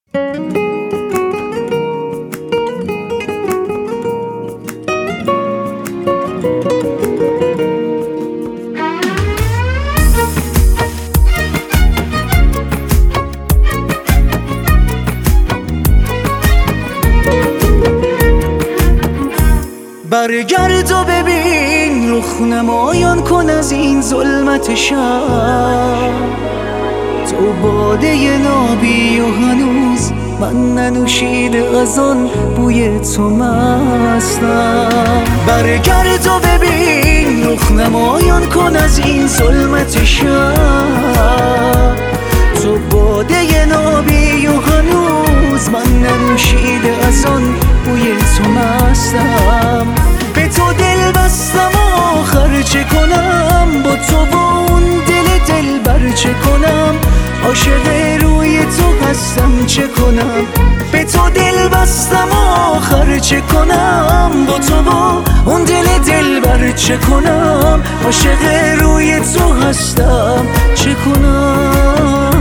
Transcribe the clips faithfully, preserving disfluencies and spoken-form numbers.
برگرد و ببین، رخ نمایان کن از این ظلمت شب. تو باده نابی و هنوز من ننوشیده از آن بوی تو مستم. برگرد و ببین، رخ نمایان کن از این ظلمت شب. تو باده نابی و هنوز من ننوشیده از آن بوی تو مستم. به تو دل بستم آخر چه کنم، با تو با اون دل دل بر چه کنم. عاشق روی تو هستم چه کنم. به تو دل بستم آخر چه کنم، با تو با اون دل دل بر چه کنم. عاشق روی تو هستم چه کنم.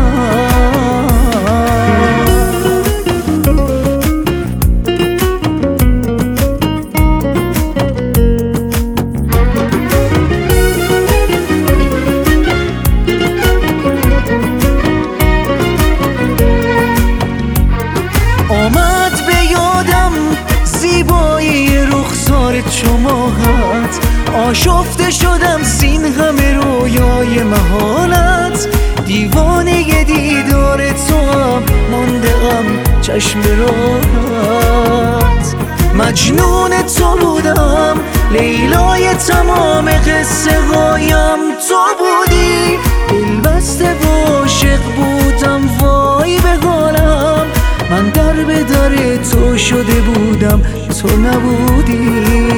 آمد به یادم زیبایی رخسار چو ماهت، آشفته شدم زین همه رویای محالت. دیوانه دیدار تو هم ماندم چشم راهت. مجنون تو بودم، لیلای تمام قصه هایم تو بودی. دل بسته و عاشق بودم، وای به حالم. من در به در تو شده بودم، تو نبودی.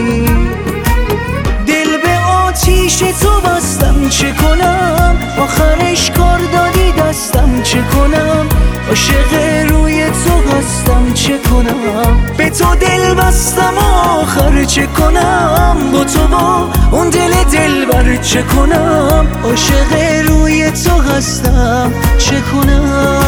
دل به آتیش تو بستم چه کنم، آخرش کار دادی دستم چه کنم. عاشق روی تو هستم چه کنم. به تو دل بستم آخر چه کنم، با تو با اون دل دل بر چه کنم. عاشق روی تو هستم چه کنم.